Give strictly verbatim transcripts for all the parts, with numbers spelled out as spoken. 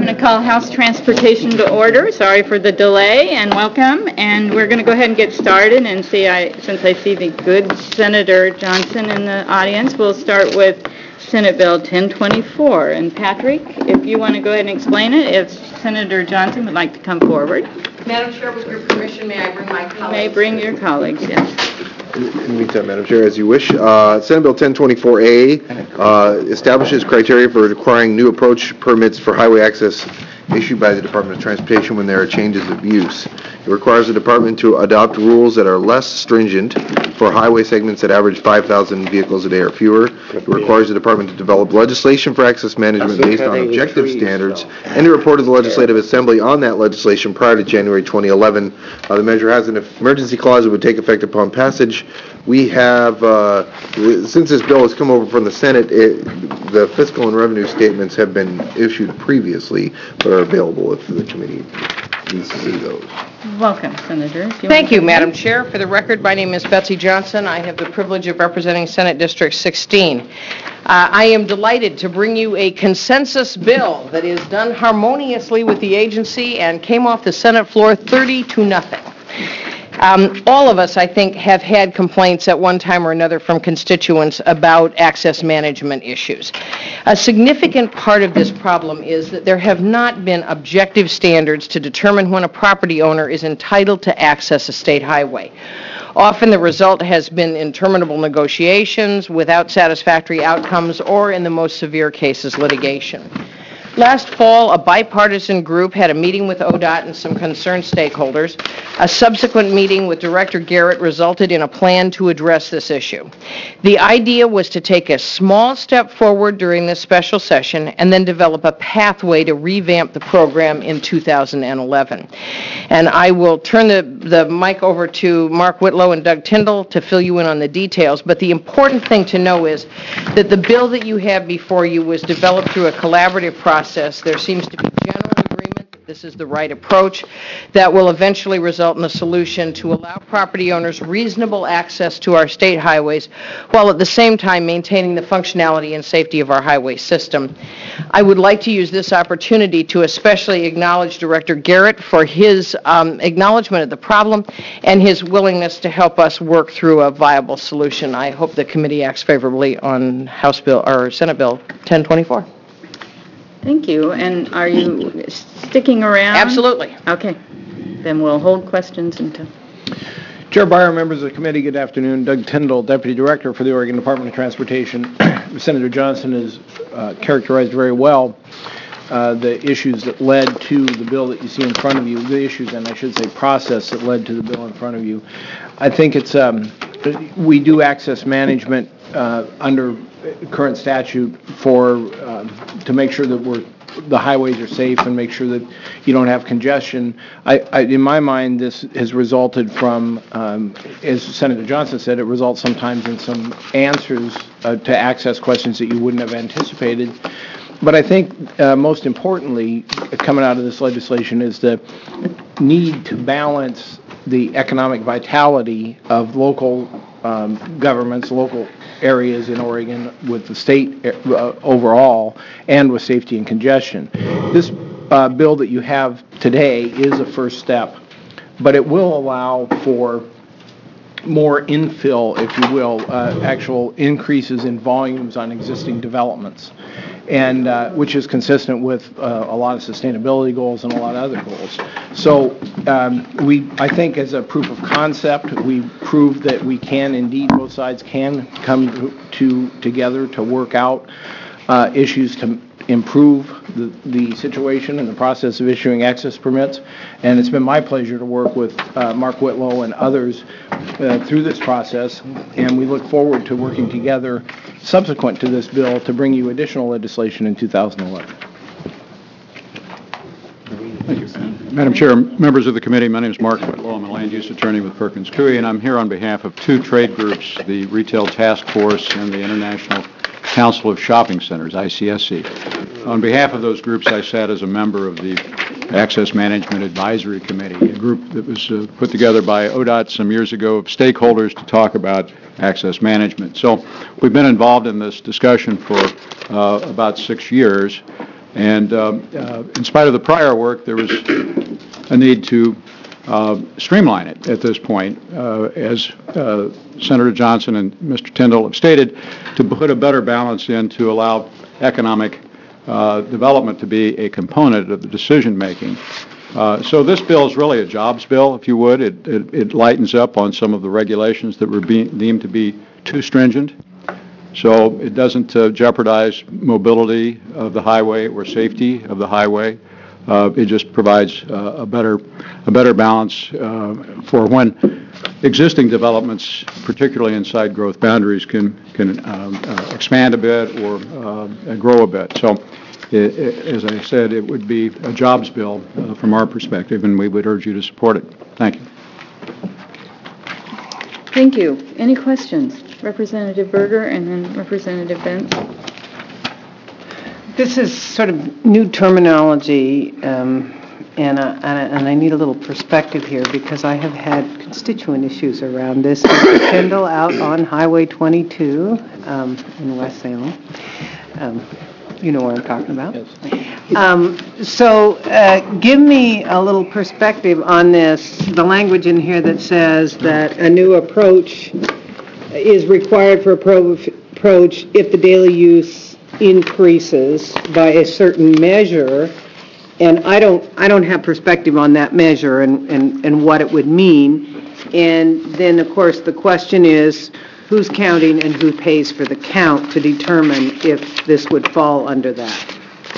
going to call House Transportation to order. Sorry for the delay, and welcome. And we're going to go ahead and get started. And see, I since I see the good Senator Johnson in the audience, we'll start with Senate Bill ten twenty-four. And Patrick, if you want to go ahead and explain it, if Senator Johnson would like to come forward. Madam Chair, with your permission, may I bring my colleagues? You may bring your colleagues, yes. In the meantime, Madam Chair, as you wish, uh, Senate Bill ten twenty-four A uh, establishes criteria for requiring new approach permits for highway access issued by the Department of Transportation when there are changes of use. It requires the department to adopt rules that are less stringent for highway segments that average five thousand vehicles a day or fewer. It requires the department to develop legislation for access management based on objective standards and to report to the Legislative Assembly on that legislation prior to January twenty eleven. Uh, the measure has an emergency clause that would take effect upon passage. We have, uh, since this bill has come over from the Senate, it, the fiscal and revenue statements have been issued previously, but are available if the committee needs to see those. Welcome, Senator. You Thank you, Madam Chair. For the record, my name is Betsy Johnson. I have the privilege of representing Senate District sixteen. Uh, I am delighted to bring you a consensus bill that is done harmoniously with the agency and came off the Senate floor thirty to nothing. Um, all of us, I think, have had complaints at one time or another from constituents about access management issues. A significant part of this problem is that there have not been objective standards to determine when a property owner is entitled to access a state highway. Often the result has been interminable negotiations without satisfactory outcomes or, in the most severe cases, litigation. Last fall, a bipartisan group had a meeting with O D O T and some concerned stakeholders. A subsequent meeting with Director Garrett resulted in a plan to address this issue. The idea was to take a small step forward during this special session and then develop a pathway to revamp the program in two thousand eleven. And I will turn the, the mic over to Mark Whitlow and Doug Tyndall to fill you in on the details, but the important thing to know is that the bill that you have before you was developed through a collaborative process. There seems to be general agreement that this is the right approach that will eventually result in a solution to allow property owners reasonable access to our state highways while at the same time maintaining the functionality and safety of our highway system. I would like to use this opportunity to especially acknowledge Director Garrett for his um, acknowledgement of the problem and his willingness to help us work through a viable solution. I hope the committee acts favorably on House Bill or Senate Bill ten twenty-four. Thank you. And are you sticking around? Absolutely. Okay. Then we'll hold questions until... Chair Breyer, members of the committee, good afternoon. Doug Tyndall, Deputy Director for the Oregon Department of Transportation. Senator Johnson has uh, characterized very well uh, the issues that led to the bill that you see in front of you, the issues, and I should say process that led to the bill in front of you. I think it's, um, we do access management uh, under current statute for uh, to make sure that we're the highways are safe and make sure that you don't have congestion. I, I, in my mind, this has resulted from, um, as Senator Johnson said, it results sometimes in some answers uh, to access questions that you wouldn't have anticipated. But I think uh, most importantly, coming out of this legislation is the need to balance the economic vitality of local um, governments, local areas in Oregon with the state uh, overall and with safety and congestion. This uh, bill that you have today is a first step, but it will allow for more infill, if you will, uh, actual increases in volumes on existing developments, and uh, which is consistent with uh, a lot of sustainability goals and a lot of other goals. So um, we, I think as a proof of concept, we proved that we can indeed, both sides can come to, to together to work out uh, issues to improve the, the situation and the process of issuing access permits. And it's been my pleasure to work with uh, Mark Whitlow and others uh, through this process, and we look forward to working together subsequent to this bill to bring you additional legislation in two thousand eleven. Thank you. Madam Chair, members of the committee, my name is Mark Whitlow. I'm a land use attorney with Perkins Coie, and I'm here on behalf of two trade groups, the Retail Task Force and the International Council of Shopping Centers, I C S C. On behalf of those groups, I sat as a member of the Access Management Advisory Committee, a group that was uh, put together by O D O T some years ago of stakeholders to talk about access management. So we've been involved in this discussion for uh, about six years. And um, uh, in spite of the prior work, there was a need to uh, streamline it at this point, uh, as uh, Senator Johnson and Mister Tindall have stated, to put a better balance in to allow economic uh, development to be a component of the decision-making. Uh, so this bill is really a jobs bill, if you would. It, it, it lightens up on some of the regulations that were being, deemed to be too stringent. So it doesn't uh, jeopardize mobility of the highway or safety of the highway. Uh, it just provides uh, a better, a better balance uh, for when existing developments, particularly inside growth boundaries, can can um, uh, expand a bit or uh, grow a bit. So, it, it, as I said, it would be a jobs bill uh, from our perspective, and we would urge you to support it. Thank you. Thank you. Any questions? Representative Berger and then Representative Benz. This is sort of new terminology, um, and, I, and I need a little perspective here because I have had constituent issues around this. Mister Kendall out on Highway twenty-two um, in West Salem. Um, you know what I'm talking about? Yes. Um, so uh, give me a little perspective on this, the language in here that says that a new approach is required for appro- approach if the daily use increases by a certain measure, and I don't I don't have perspective on that measure and, and, and what it would mean. And then, of course, the question is, who's counting and who pays for the count to determine if this would fall under that?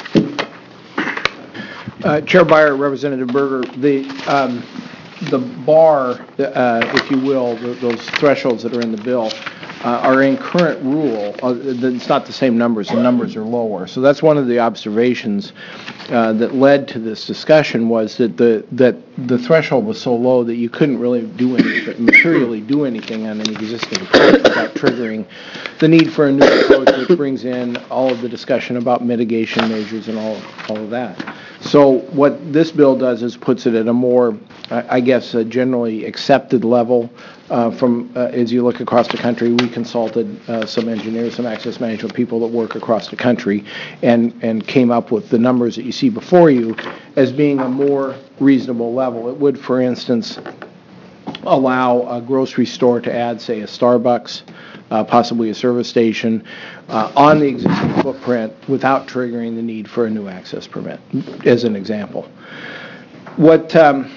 Uh, Chair Beyer, Representative Berger, the, um, the bar, uh, if you will, the, those thresholds that are in the bill uh, are in current rule. Uh, it's not the same numbers. The numbers are lower. So that's one of the observations uh, that led to this discussion was that the that the threshold was so low that you couldn't really do anything, materially do anything on an existing approach without triggering the need for a new approach, which brings in all of the discussion about mitigation measures and all, all of that. So what this bill does is puts it at a more, I guess, a generally accepted level uh, from, uh, as you look across the country. We consulted uh, some engineers, some access management people that work across the country and, and came up with the numbers that you see before you as being a more reasonable level. It would, for instance, allow a grocery store to add, say, a Starbucks, Uh, possibly a service station, uh, on the existing footprint without triggering the need for a new access permit, as an example. What, um,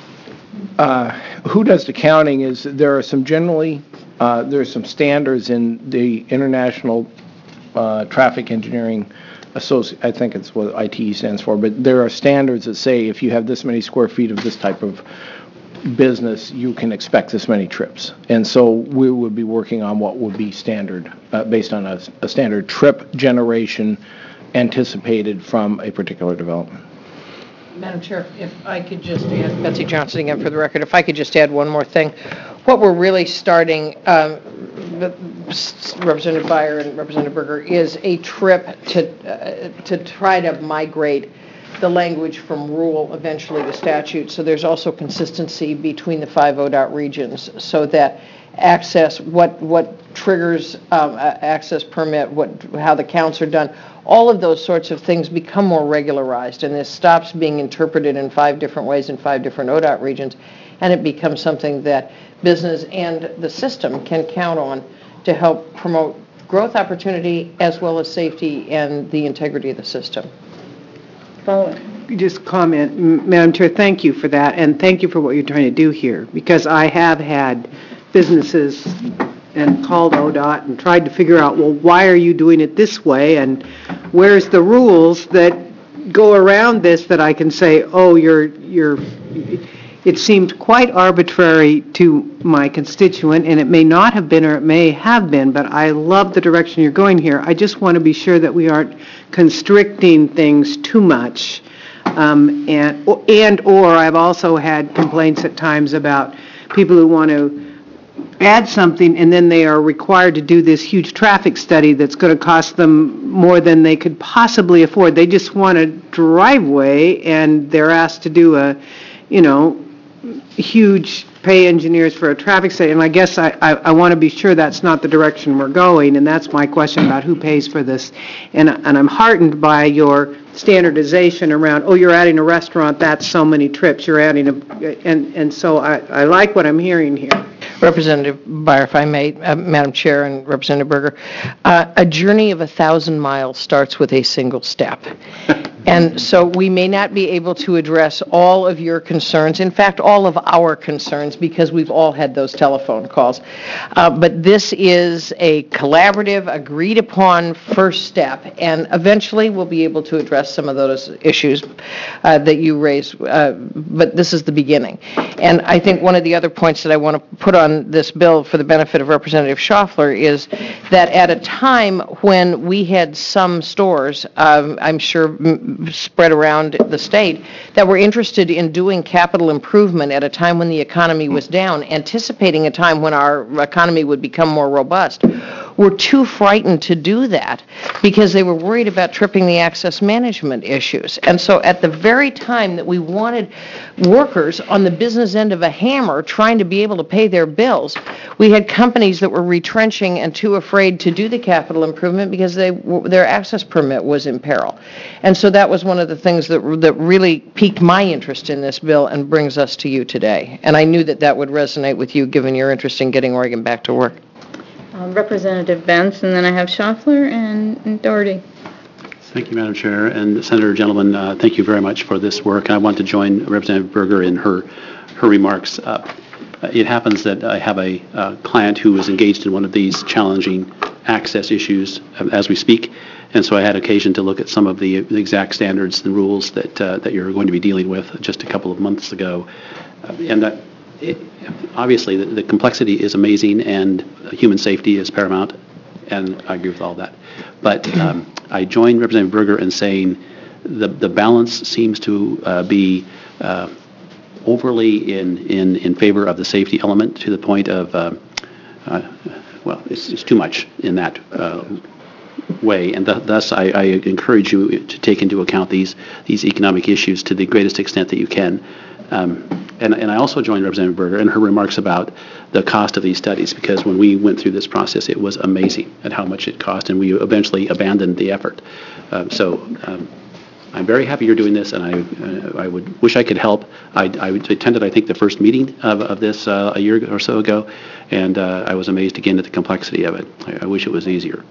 uh, who does the counting is there are some generally, uh, there are some standards in the International uh, Traffic Engineering Associ- I think it's what I T E stands for, but there are standards that say if you have this many square feet of this type of business, you can expect this many trips. And so we would be working on what would be standard, uh, based on a, a standard trip generation anticipated from a particular development. Madam Chair, if I could just add, Betsy Johnson again for the record, if I could just add one more thing. What we're really starting, um, Representative Beyer and Representative Berger, is a trip to, uh, to try to migrate the language from rule eventually to statute. So there's also consistency between the five O D O T regions so that access, what what triggers um, access permit, what how the counts are done, all of those sorts of things become more regularized, and this stops being interpreted in five different ways in five different O D O T regions, and it becomes something that business and the system can count on to help promote growth opportunity as well as safety and the integrity of the system. Follow. Just comment, M- Madam Chair, thank you for that, and thank you for what you're trying to do here, because I have had businesses and called O D O T and tried to figure out, well, why are you doing it this way, and where's the rules that go around this that I can say, oh, you're, you're, it seemed quite arbitrary to my constituent, and it may not have been or it may have been, but I love the direction you're going here. I just want to be sure that we aren't constricting things too much. Um, and, and or I've also had complaints at times about people who want to add something and then they are required to do this huge traffic study that's going to cost them more than they could possibly afford. They just want a driveway and they're asked to do a, you know, huge pay engineers for a traffic study. And I guess I, I, I want to be sure that's not the direction we're going, and that's my question about who pays for this. And, and I'm heartened by your standardization around, oh, you're adding a restaurant, that's so many trips, you're adding a, and, and so I, I like what I'm hearing here. Representative Byer, if I may, uh, Madam Chair and Representative Berger, uh, a journey of a thousand miles starts with a single step. And so we may not be able to address all of your concerns, in fact, all of our concerns, because we've all had those telephone calls. Uh, But this is a collaborative, agreed-upon first step, and eventually we'll be able to address some of those issues uh, that you raised, uh, but this is the beginning. And I think one of the other points that I want to put on this bill for the benefit of Representative Schaffler is that at a time when we had some stores, um, I'm sure spread around the state, that were interested in doing capital improvement at a time when the economy was down, anticipating a time when our economy would become more robust, were too frightened to do that because they were worried about tripping the access management issues. And so at the very time that we wanted workers on the business end of a hammer trying to be able to pay their bills, we had companies that were retrenching and too afraid to do the capital improvement because they, their access permit was in peril. And so that was one of the things that, that really piqued my interest in this bill and brings us to you today. And I knew that that would resonate with you, given your interest in getting Oregon back to work. Um, Representative Benz, and then I have Schaffler and and Doherty. Thank you, Madam Chair. And Senator, gentlemen, uh, thank you very much for this work. I want to join Representative Berger in her, her remarks. Uh, it happens that I have a uh, client who is engaged in one of these challenging access issues uh, as we speak. And so I had occasion to look at some of the, the exact standards and rules that, uh, that you're going to be dealing with just a couple of months ago. Uh, and that, it, obviously, the, the complexity is amazing and human safety is paramount, and I agree with all that. But um, I join Representative Berger in saying the, the balance seems to uh, be uh, overly in, in, in favor of the safety element to the point of, uh, uh, well, it's, it's too much in that uh, way, and th thus I, I encourage you to take into account these these economic issues to the greatest extent that you can. Um, and, and I also joined Representative Berger in her remarks about the cost of these studies, because when we went through this process, it was amazing at how much it cost, and we eventually abandoned the effort. Uh, so um, I'm very happy you're doing this, and I uh, I would wish I could help. I, I attended, I think, the first meeting of, of this uh, a year or so ago, and uh, I was amazed again at the complexity of it. I, I wish it was easier.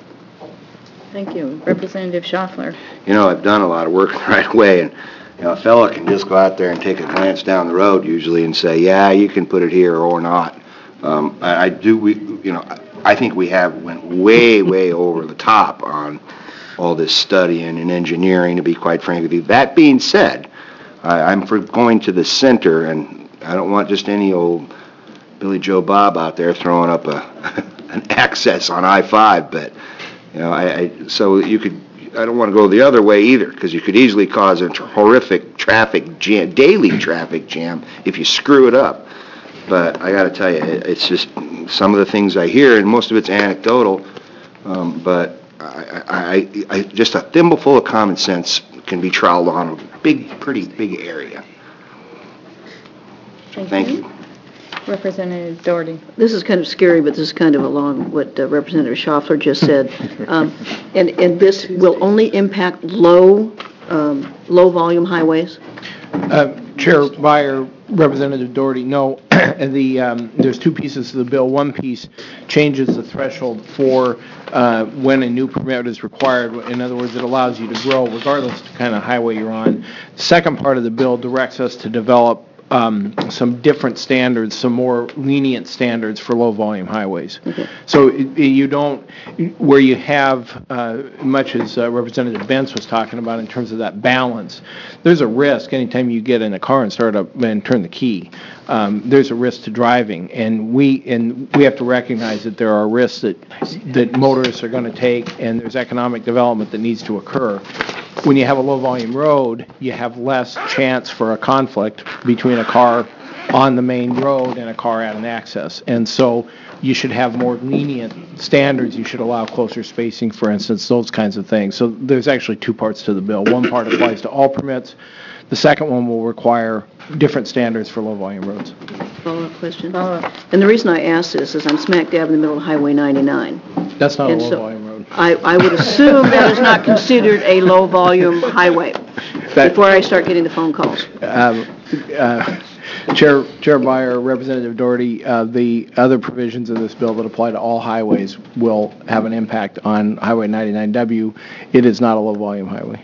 Thank you. Representative Schaffler. You know, I've done a lot of work right away, and, you know, a fella can just go out there and take a glance down the road usually and say, yeah, you can put it here or not. Um, I, I do, we, you know, I think we have went way, way over the top on all this studying and engineering, to be quite frank with you. That being said, I, I'm for going to the center, and I don't want just any old Billy Joe Bob out there throwing up a an access on I five, but you know, I, I so you could. I don't want to go the other way either, because you could easily cause a horrific traffic jam, daily traffic jam, if you screw it up. But I got to tell you, it, it's just some of the things I hear, and most of it's anecdotal. Um, but I, I, I, just a thimbleful of common sense can be troweled on a big, pretty big area. Thank, Thank you. you. Representative Doherty. This is kind of scary, but this is kind of along what uh, Representative Schaffler just said. Um, and, and this will only impact low, um, low-volume highways? Uh, Chair Byer, Representative Doherty, no. the, um, there's two pieces to the bill. One piece changes the threshold for uh, when a new permit is required. In other words, it allows you to grow regardless of the kind of highway you're on. The second part of the bill directs us to develop Um, some different standards, some more lenient standards for low-volume highways. Okay. So it, it, you don't, where you have, uh, much as uh, Representative Benz was talking about in terms of that balance, there's a risk anytime you get in a car and start up and turn the key. Um, there's a risk to driving, and we and we have to recognize that there are risks that that motorists are going to take, and there's economic development that needs to occur. When you have a low-volume road, you have less chance for a conflict between a car on the main road and a car at an access. And so you should have more lenient standards. You should allow closer spacing, for instance, those kinds of things. So there's actually two parts to the bill. One part applies to all permits. The second one will require different standards for low-volume roads. Follow-up question? Follow-up. And the reason I ask this is I'm smack dab in the middle of Highway ninety-nine. That's not a And so- low-volume road. I, I would assume that is not considered a low-volume highway before I start getting the phone calls. Chair, Chair Byer, Representative Doherty, uh, the other provisions of this bill that apply to all highways will have an impact on Highway ninety-nine W. It is not a low-volume highway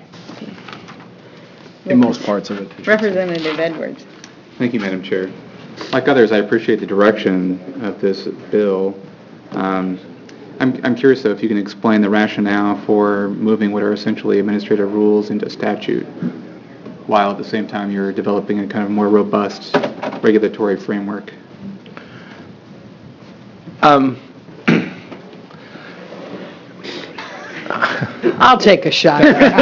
in most parts of it. Representative Edwards. Thank you, Madam Chair. Like others, I appreciate the direction of this bill. Um, I'm, I'm curious, though, if you can explain the rationale for moving what are essentially administrative rules into statute, while at the same time you're developing a kind of more robust regulatory framework. Um, I'll take a shot.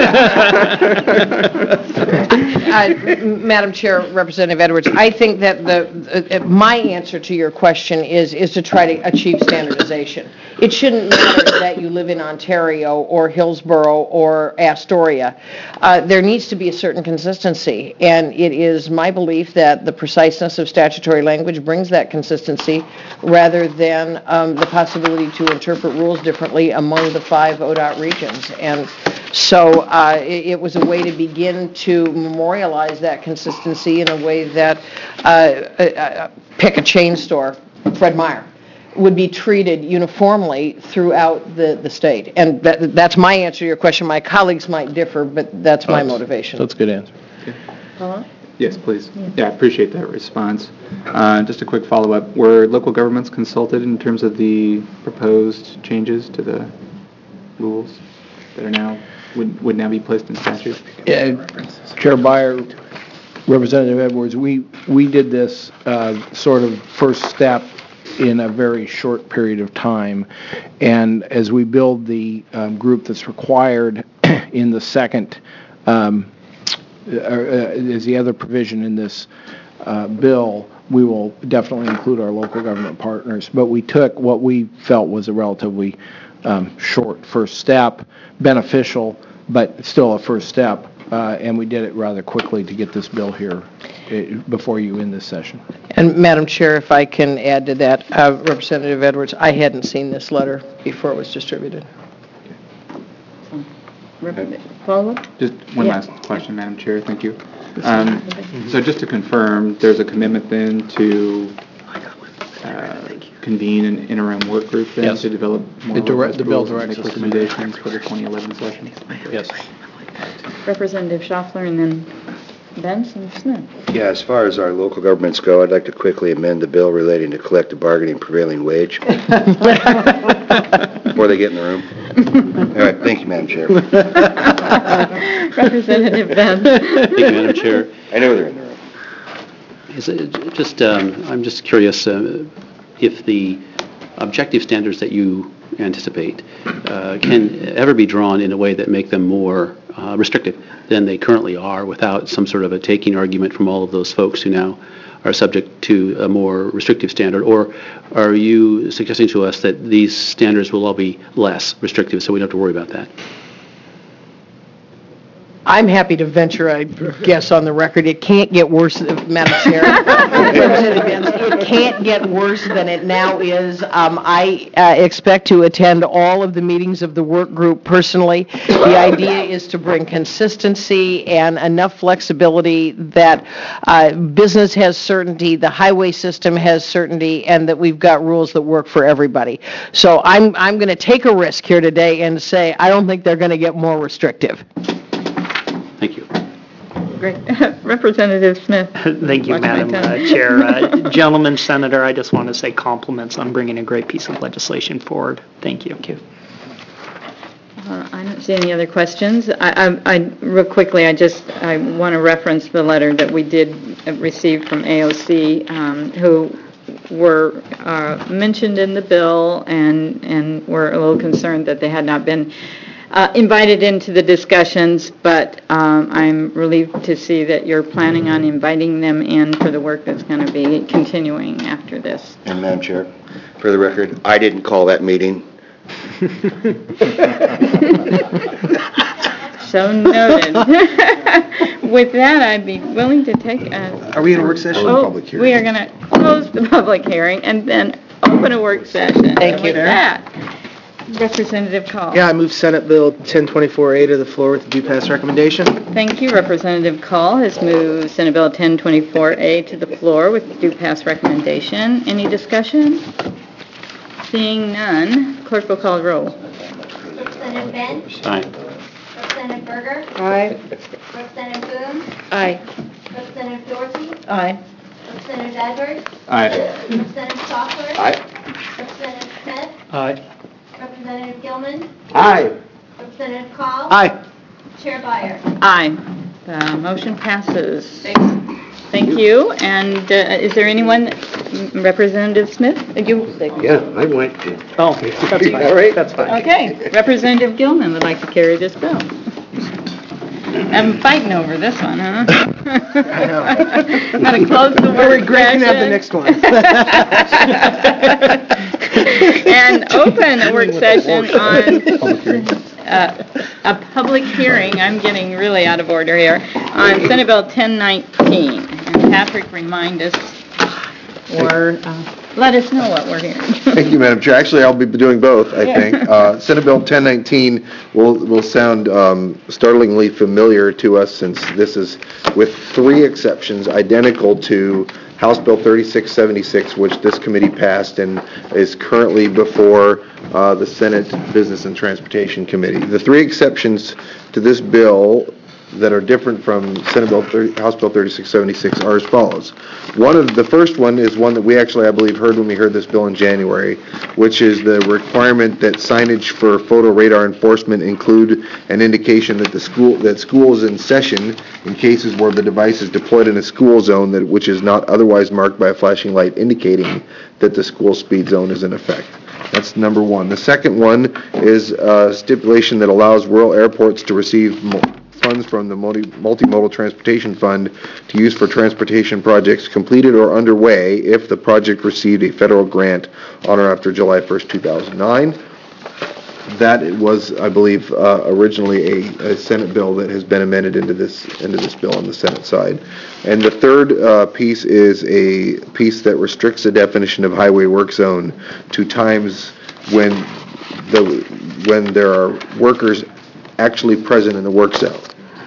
Uh, Madam Chair, Representative Edwards, I think that the, uh, my answer to your question is, is to try to achieve standardization. It shouldn't matter that you live in Ontario or Hillsborough or Astoria. Uh, there needs to be a certain consistency, and it is my belief that the preciseness of statutory language brings that consistency rather than um, the possibility to interpret rules differently among the five O D O T regions. And so uh, it, it was a way to begin to memorialize that consistency in a way that, uh, uh, pick a chain store, Fred Meyer, would be treated uniformly throughout the, the state. And that, that's my answer to your question. My colleagues might differ, but that's my motivation. That's a good answer. Yes, please. Yeah, I appreciate that response. Uh, just a quick follow-up. Were local governments consulted in terms of the proposed changes to the rules that are now, would, would now be placed in statute? Yeah, Chair Byer, Representative Edwards, we, we did this uh, sort of first step in a very short period of time. And as we build the um, group that's required in the second, um, uh, as the other provision in this uh, bill, we will definitely include our local government partners. But we took what we felt was a relatively um, short first step, beneficial, but still a first step. Uh, and we did it rather quickly to get this bill here uh, before you in this session. And Madam Chair, if I can add to that, uh, Representative Edwards, I hadn't seen this letter before it was distributed. Follow-up? Just one Yeah. last question, Madam Chair. Thank you. Um, so just to confirm, there's a commitment then to uh, convene an interim work group then Yes. to develop more The dire- robust the bill rules and directs make us to do that. recommendations for the twenty eleven session? Yes. Representative Schaffler and then Benz and Smith. Yeah, as far as our local governments go, I'd like to quickly amend the bill relating to collective bargaining prevailing wage. Before they get in the room. All right, thank you, Madam Chair. Representative Benz. Thank you, Madam Chair. I know they're in the room. Is it just, um, I'm just curious uh, if the objective standards that you anticipate uh, can ever be drawn in a way that make them more uh, restrictive than they currently are without some sort of a taking argument from all of those folks who now are subject to a more restrictive standard? Or are you suggesting to us that these standards will all be less restrictive so we don't have to worry about that? I'm happy to venture a guess on the record. It can't get worse, Madam Chair. Representative Benz, it can't get worse than it now is. Um, I uh, expect to attend all of the meetings of the work group personally. The idea is to bring consistency and enough flexibility that uh, business has certainty, the highway system has certainty, and that we've got rules that work for everybody. So I'm, I'm going to take a risk here today and say I don't think they're going to get more restrictive. Thank you. Great. Representative Smith. Thank you, Watch my Madam tone. uh, Chair. Uh, Gentleman, Senator, I just want to say compliments on bringing a great piece of legislation forward. Thank you. Thank you. Uh, I don't see any other questions. I, I, I, real quickly, I just, I want to reference the letter that we did receive from A O C, um, who were uh, mentioned in the bill and, and were a little concerned that they had not been Uh, invited into the discussions, but um, I'm relieved to see that you're planning on inviting them in for the work that's going to be continuing after this. And Madam Chair, for the record, I didn't call that meeting. So noted. With that, I'd be willing to take a... Are we in a work session? Oh, Public hearing. we are going to close the public hearing and then open a work session. Thank And you. with that, Representative Call. Yeah, I move Senate Bill ten twenty-four A to the floor with a due pass recommendation. Thank you. Representative Call has moved Senate Bill ten twenty-four A to the floor with due pass recommendation. Any discussion? Seeing none, clerk will call the roll. Representative Bench. Aye. Representative Berger. Aye. Representative Boone. Aye. Representative Dorsey. Aye. Representative Edwards. Aye. Representative Schauffler. Aye. Representative Smith. Aye. Representative Gilman. Aye. Representative Call. Aye. Chair Byer. Aye. The motion passes. Thank you. And uh, is there anyone, Representative Smith? You? Yeah, I went to. Oh, that's fine. All right. That's fine. Okay. Representative Gilman would like to carry this bill. I'm fighting over this one, huh? I'm going to close the work Greg can have the session next one. and open a work session on uh, a public hearing. I'm getting really out of order here on Senate Bill ten nineteen. And Patrick, remind us or uh, let us know what we're hearing. Thank you, Madam Chair. Actually, I'll be doing both, I think. Uh, Senate Bill ten nineteen will, will sound um, startlingly familiar to us since this is, with three exceptions, identical to House Bill thirty-six seventy-six, which this committee passed and is currently before uh, the Senate Business and Transportation Committee. The three exceptions to this bill that are different from Senate Bill thirty, House Bill thirty-six seventy-six are as follows. One of the first one is one that we actually, I believe, heard when we heard this bill in January, which is the requirement that signage for photo radar enforcement include an indication that the school that school is in session in cases where the device is deployed in a school zone that which is not otherwise marked by a flashing light indicating that the school speed zone is in effect. That's number one. The second one is a stipulation that allows rural airports to receive funds from the multi- multimodal transportation fund to use for transportation projects completed or underway if the project received a federal grant on or after July first, two thousand nine. That was, I believe, uh, originally a, a Senate bill that has been amended into this into this bill on the Senate side. And the third uh, piece is a piece that restricts the definition of highway work zone to times when the when there are workers actually present in the work zone.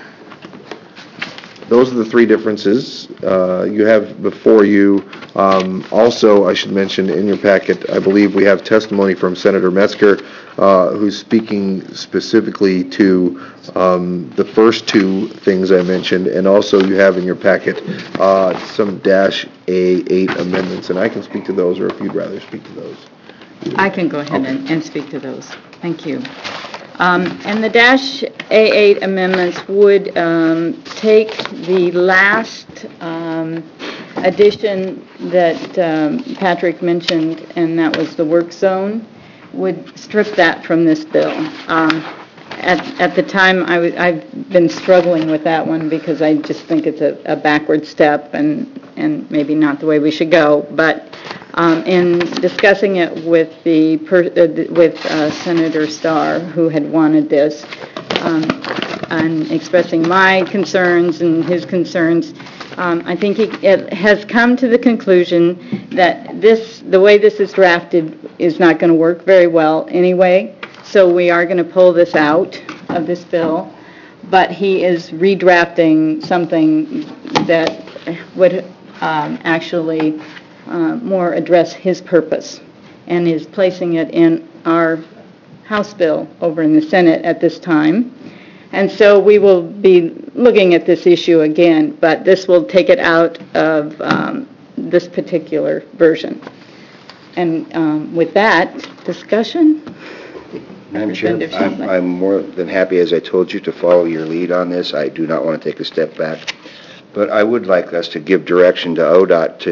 Those are the three differences uh, you have before you. Um, Also, I should mention in your packet, I believe we have testimony from Senator Metzger, uh, who's speaking specifically to um, the first two things I mentioned, and also you have in your packet uh, some dash A eight amendments, and I can speak to those, or if you'd rather speak to those. I can go ahead and, and speak to those. Thank you. Um, and the dash A eight amendments would um, take the last um, addition that um, Patrick mentioned, and that was the work zone, would strip that from this bill. Um, at, at the time, I w- I've been struggling with that one because I just think it's a, a backward step and, and maybe not the way we should go. But Um, in discussing it with the, per- uh, with uh, Senator Starr, who had wanted this, um, and expressing my concerns and his concerns, um, I think he- it has come to the conclusion that this, the way this is drafted is not going to work very well anyway, so we are going to pull this out of this bill, but he is redrafting something that would um, actually Uh, more address his purpose, and is placing it in our House bill over in the Senate at this time. And so we will be looking at this issue again, but this will take it out of um, this particular version. And um, with that discussion, Madam Chair, I'm, I'm more than happy, as I told you, to follow your lead on this. I do not want to take a step back. But I would like us to give direction to O D O T to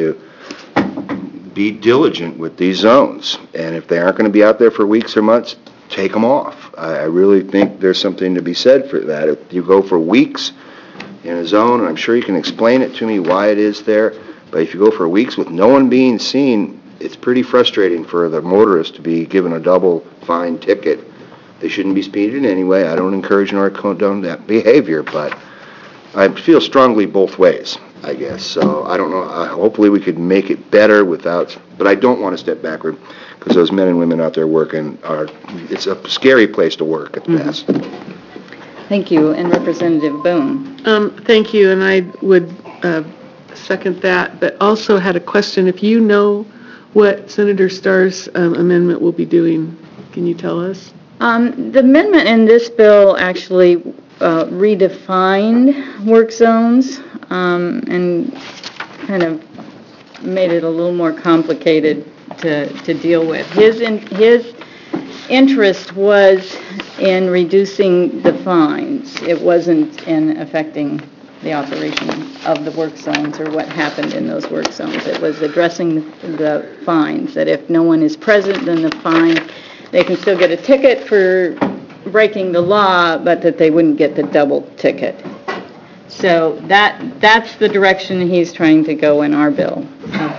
be diligent with these zones. And if they aren't going to be out there for weeks or months, take them off. I, I really think there's something to be said for that. If you go for weeks in a zone, and I'm sure you can explain it to me why it is there, but if you go for weeks with no one being seen, it's pretty frustrating for the motorist to be given a double fine ticket. They shouldn't be speeding anyway. I don't encourage nor condone that behavior, but I feel strongly both ways, I guess. So I don't know. Uh, hopefully we could make it better without but I don't want to step backward, because those men and women out there working are, it's a scary place to work at best. Thank you, and Representative Boone. Um, Thank you, and I would uh, second that, but also had a question. If you know what Senator Starr's um, amendment will be doing, can you tell us? Um, The amendment in this bill actually uh, redefined work zones um, and kind of made it a little more complicated to to deal with. His in- his interest was in reducing the fines. It wasn't in affecting the operation of the work zones or what happened in those work zones. It was addressing the fines, that if no one is present, then the fine, they can still get a ticket for breaking the law, but that they wouldn't get the double ticket. So that, that's the direction he's trying to go in our bill.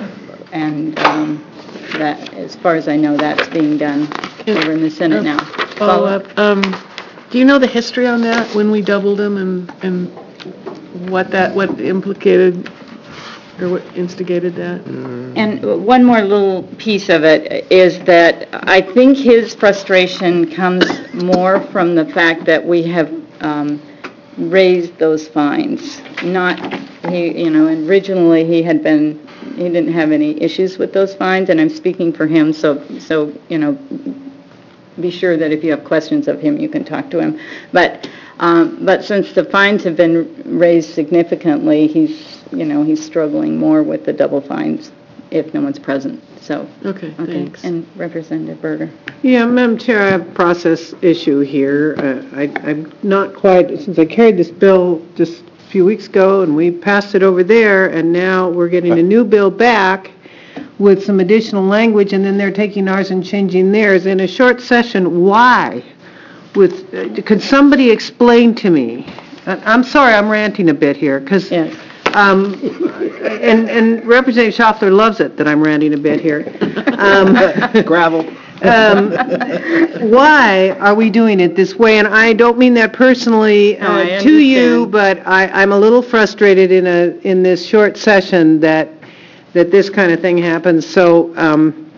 And um, that, as far as I know, that's being done over in the Senate now. Follow-up. Um, Do you know the history on that, when we doubled them and, and what that, what implicated or what instigated that? And one more little piece of it is that I think his frustration comes more from the fact that we have um, raised those fines. Not, he, you know, originally he had been, he didn't have any issues with those fines, and I'm speaking for him, so, so, you know, be sure that if you have questions of him, you can talk to him. But, um, but since the fines have been raised significantly, he's, you know, he's struggling more with the double fines if no one's present, so. Okay, thanks. And Representative Berger. Yeah, Madam Chair, I have a process issue here. Uh, I, I'm not quite, since I carried this bill just a few weeks ago, and we passed it over there, and now we're getting a new bill back with some additional language, and then they're taking ours and changing theirs. In a short session, why? With, uh, could somebody explain to me? I- I'm sorry, I'm ranting a bit here, because, Yes. um, and, and Representative Schaffler loves it that I'm ranting a bit here. Um, Gravel. um, Why are we doing it this way? And I don't mean that personally No, I uh, to you, understand. but I, I'm a little frustrated in a, in this short session that, that this kind of thing happens. So um,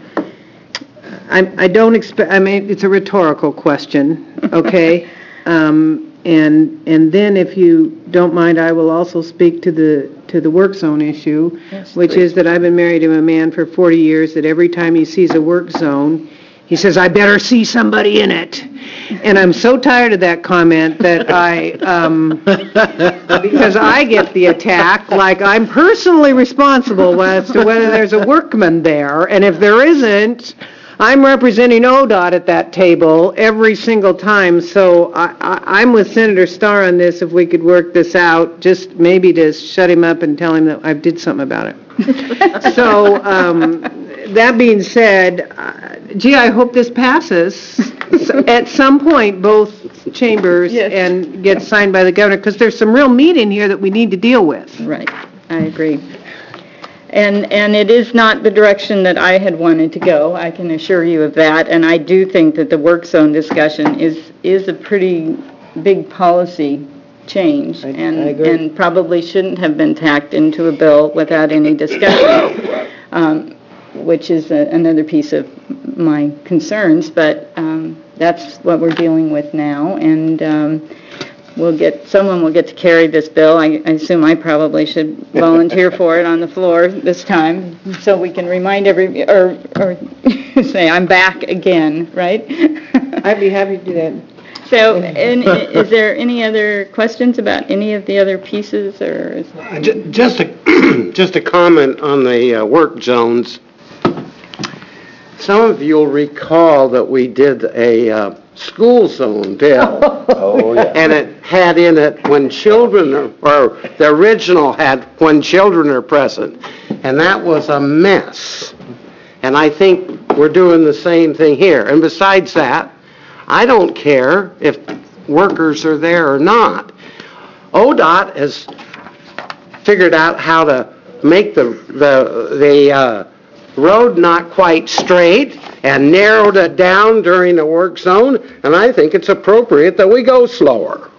I, I don't expect, I mean, it's a rhetorical question, okay? Um, And, and then if you don't mind, I will also speak to the, to the work zone issue, Yes, which is that I've been married to a man for forty years, that every time he sees a work zone, he says, I better see somebody in it. And I'm so tired of that comment that I, um, because I get the attack, like I'm personally responsible as to whether there's a workman there, and if there isn't, I'm representing O D O T at that table every single time, so I, I, I'm with Senator Starr on this, if we could work this out, just maybe to shut him up and tell him that I did something about it. So, um, that being said, uh, gee, I hope this passes at some point, both chambers, Yes. and gets signed by the governor, because there's some real meat in here that we need to deal with. Right, I agree. And, and it is not the direction that I had wanted to go, I can assure you of that, and I do think that the work zone discussion is, is a pretty big policy change, I- I and, agree. and probably shouldn't have been tacked into a bill without any discussion, um, which is a- another piece of my concerns, but um, that's what we're dealing with now, and um, we'll get, someone will get to carry this bill. I I assume I probably should volunteer for it on the floor this time, so we can remind every, or, or say, I'm back again, right? I'd be happy to do that. So, and is there any other questions about any of the other pieces, or? is- Uh, ju- Just a, just a comment on the uh, work zones. Some of you will recall that we did a uh, school zone bill. Oh, yeah. And it had in it when children, are- or the original had when children are present. And that was a mess. And I think we're doing the same thing here. And besides that, I don't care if workers are there or not. O D O T has figured out how to make the, the, the uh, road not quite straight and narrowed it down during the work zone, and I think it's appropriate that we go slower.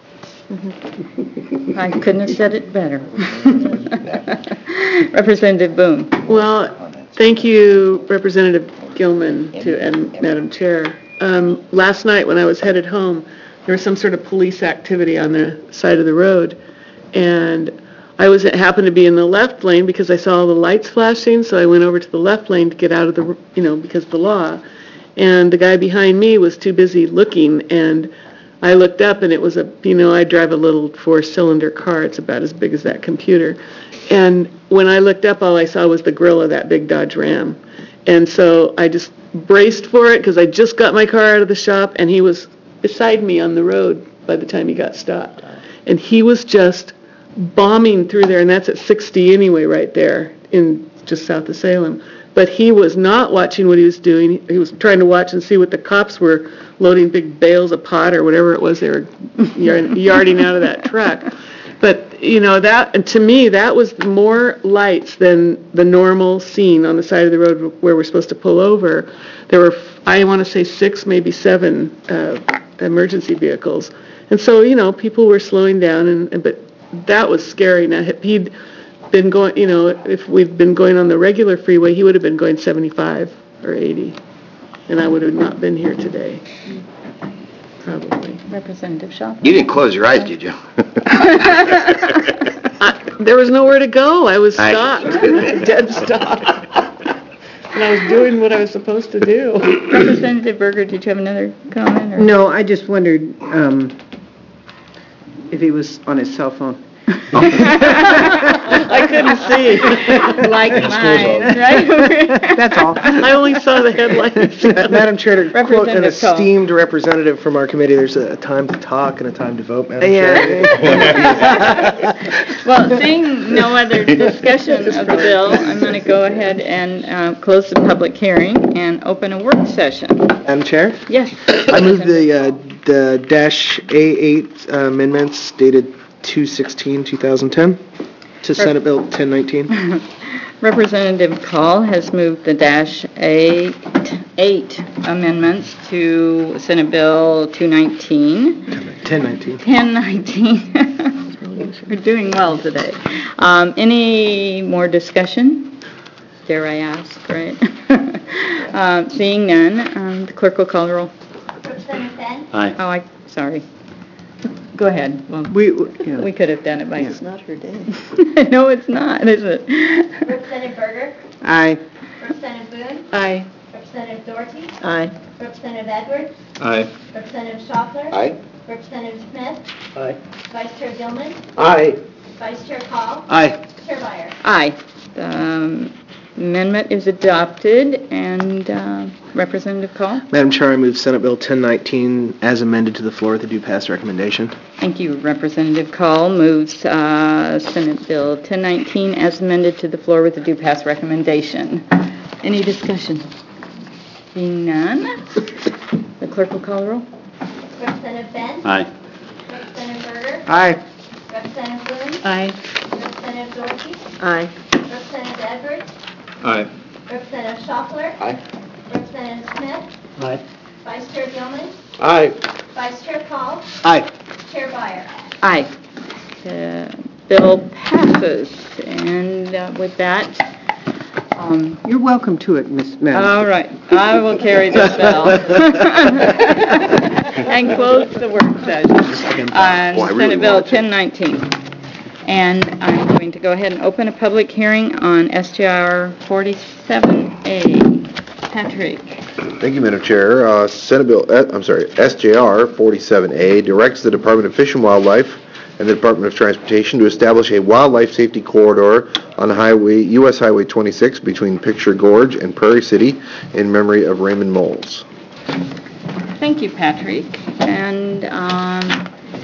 I couldn't have said it better. Representative Boone. Well, Thank you, Representative Gilman, to, and Madam Chair. Um, Last night, when I was headed home, there was some sort of police activity on the side of the road, and I was, happened to be in the left lane because I saw all the lights flashing, so I went over to the left lane to get out of the, you know, because of the law. And the guy behind me was too busy looking, and I looked up, and it was a, you know, I drive a little four-cylinder car. It's about as big as that computer. And when I looked up, all I saw was the grill of that big Dodge Ram. And so I just braced for it because I just got my car out of the shop, and he was beside me on the road by the time he got stopped. And he was just bombing through there, and that's at sixty anyway, right there, in just south of Salem. But he was not watching what he was doing. He was trying to watch and see what the cops were loading big bales of pot or whatever it was they were yarding out of that truck. But, you know, that, and to me, that was more lights than the normal scene on the side of the road where we're supposed to pull over. There were, I want to say, six, maybe seven uh, emergency vehicles. And so, you know, people were slowing down, and, and but that was scary. Now, if he'd been going, you know, if we'd been going on the regular freeway, he would have been going seventy-five or eighty, and I would have not been here today, probably. Representative Shaw? You didn't close your eyes, did you? I, there was nowhere to go. I was I- stopped, dead stop. And I was doing what I was supposed to do. Representative Berger, did you have another comment? Or? No, I just wondered um, if he was on his cell phone. I couldn't see. Like mine, right? That's all. I only saw the headlights. Madam Chair, to quote an Representative Cole. esteemed representative from our committee, there's a time to talk and a time to vote, Madam Chair. Well, seeing no other discussion of the bill, I'm going to go ahead and uh, close the public hearing and open a work session. Madam Chair, Yes. I move the, uh, the dash A eight amendments dated two sixteen two thousand ten to Senate Bill ten nineteen. Representative Call has moved the dash eight, eight amendments to Senate Bill two nineteen. ten nineteen. ten nineteen. We're doing well today. Um, Any more discussion? Dare I ask, right? Uh, Seeing none, um, the clerk will call the roll. Representative Benn? Aye. Oh, I, sorry. Go ahead. Well, We, yeah. we could have done it by... It's not her day. No, it's not, is it? Representative Berger? Aye. Representative Boone? Aye. Representative Doherty? Aye. Representative Edwards? Aye. Representative Schaffler? Aye. Representative Smith? Aye. Vice Chair Gilman? Aye. Vice Chair Call? Aye. Chair Byer? Aye. The um, amendment is adopted, and uh, Representative Call? Madam Chair, I move Senate Bill ten nineteen as amended to the floor with a due pass recommendation. Thank you. Representative Call moves uh, Senate Bill ten nineteen as amended to the floor with a due pass recommendation. Any discussion? Being none, the clerk will call the roll. Representative Benn? Aye. Representative Berger? Aye. Representative Boone? Aye. Representative Doherty? Aye. Representative Edwards? Aye. Representative Schaffler? Aye. Representative Smith? Aye. Vice Chair Gilman? Aye. Vice Chair Call? Aye. Chair Byer? Aye. The bill passes, and uh, with that, um, You're welcome to it, Miss Madam. all right, I will carry this bill and close the work session on Boy, I really Senate Bill wanted to. ten nineteen. And I'm going to go ahead and open a public hearing on S J R forty-seven A. Patrick. Thank you, Madam Chair. Uh, Senate Bill, uh, I'm sorry, S J R forty-seven A directs the Department of Fish and Wildlife and the Department of Transportation to establish a wildlife safety corridor on Highway, U S Highway twenty-six between Picture Gorge and Prairie City in memory of Raymond Moles. Thank you, Patrick. And um,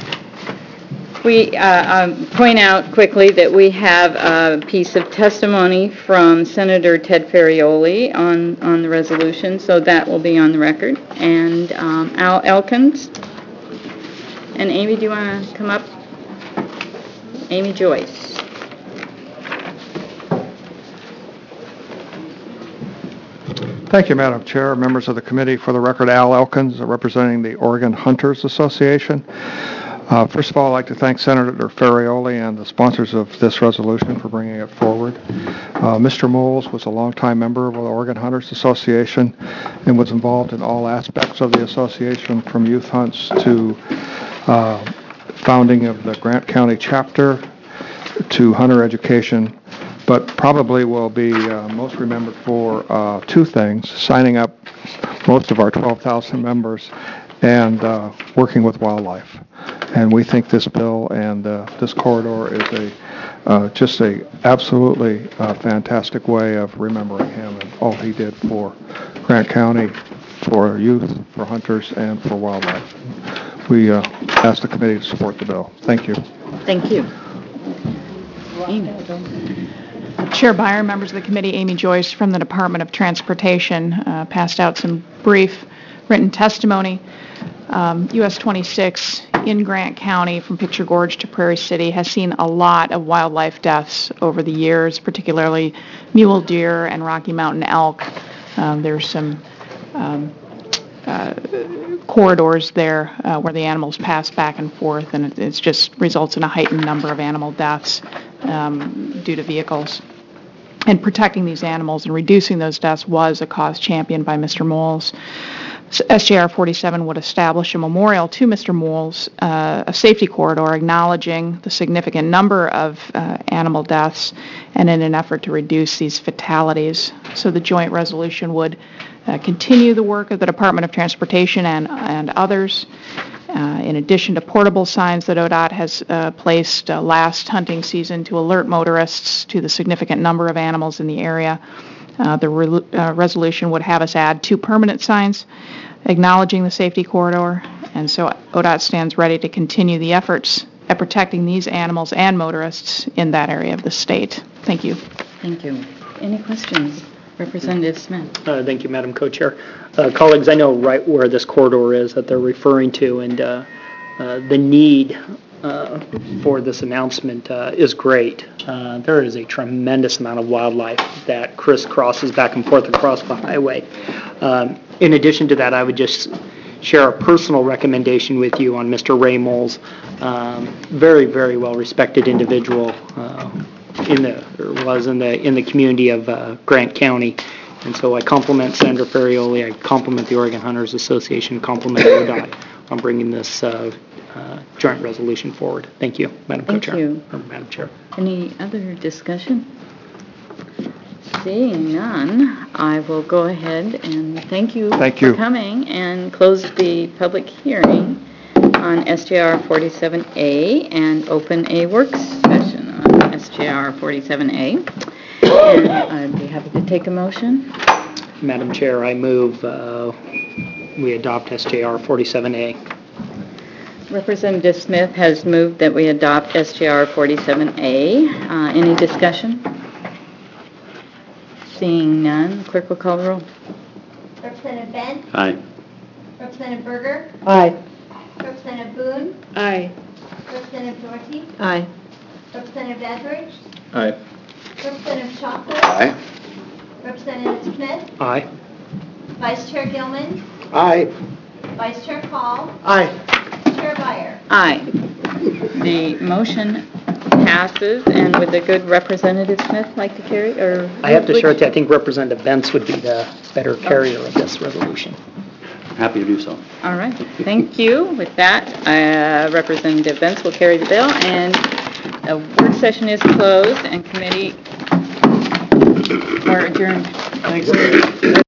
we uh, um, point out quickly that we have a piece of testimony from Senator Ted Ferrioli on, on the resolution, so that will be on the record. And um, Al Elkins. And Amy, do you want to come up? Amy Joyce. Thank you, Madam Chair, members of the committee. For the record, Al Elkins, representing the Oregon Hunters Association. Uh, First of all, I'd like to thank Senator Ferrioli and the sponsors of this resolution for bringing it forward. Uh, Mister Moles was a longtime member of the Oregon Hunters Association and was involved in all aspects of the association, from youth hunts to uh, founding of the Grant County chapter to hunter education, but probably will be uh, most remembered for uh, two things: signing up most of our twelve thousand members and uh, working with wildlife. And we think this bill and uh, this corridor is a uh, just a absolutely uh, fantastic way of remembering him and all he did for Grant County, for youth, for hunters, and for wildlife. We uh, ask the committee to support the bill. Thank you. Thank you. Amy. Chair Byer, members of the committee, Amy Joyce from the Department of Transportation, uh, passed out some brief written testimony. Um, U S twenty-six in Grant County, from Picture Gorge to Prairie City, has seen a lot of wildlife deaths over the years, particularly mule deer and Rocky Mountain elk. Um, there's some um, uh, corridors there uh, where the animals pass back and forth, and it it's just results in a heightened number of animal deaths um, due to vehicles. And protecting these animals and reducing those deaths was a cause championed by Mister Moles. S J R forty-seven would establish a memorial to Mister Moles, uh, a safety corridor acknowledging the significant number of uh, animal deaths, and in an effort to reduce these fatalities. So the joint resolution would uh, continue the work of the Department of Transportation and, and others. Uh, in addition to portable signs that O D O T has uh, placed uh, last hunting season to alert motorists to the significant number of animals in the area. Uh, the re uh, resolution would have us add two permanent signs acknowledging the safety corridor, and so O D O T stands ready to continue the efforts at protecting these animals and motorists in that area of the state. Thank you. Thank you. Any questions? Representative Smith. Uh, Thank you, Madam Co-Chair. Uh, Colleagues, I know right where this corridor is that they're referring to, and uh, uh, the need uh, for this announcement uh, is great. Uh, There is a tremendous amount of wildlife that crisscrosses back and forth across the highway. Um, In addition to that, I would just share a personal recommendation with you on Mister Ray Moles. Um, Very, very well-respected individual uh, in the, or was in the, in the community of uh, Grant County. And so I compliment Senator Ferrioli, I compliment the Oregon Hunters Association, compliment O D O T on bringing this uh, uh, joint resolution forward. Thank you, Madam Thank Co-Chair. you. Or Madam Chair. Any other discussion? Seeing none, I will go ahead and thank you Thank you. for coming and close the public hearing on S J R forty-seven A and open a work session on S J R forty-seven A. And I'd be happy to take a motion. Madam Chair, I move uh, we adopt S J R forty-seven A. Representative Smith has moved that we adopt S J R forty-seven A. Uh, Any discussion? Seeing none, clerk will call the roll. Representative Bendt? Aye. Representative Berger? Aye. Representative Boone? Aye. Representative Doherty? Aye. Representative Etheridge? Aye. Representative Schaffler? Aye. Representative Smith? Aye. Vice Chair Gilman? Aye. Vice Chair Paul? Aye. Chair Byer? Aye. The motion passes, and would the good Representative Smith like to carry, or? I have to would- share with you, I think Representative Bentz would be the better carrier of this resolution. Happy to do so. All right, thank you. With that, uh, Representative Bentz will carry the bill, and the work session is closed, and committee are adjourned. Thanks.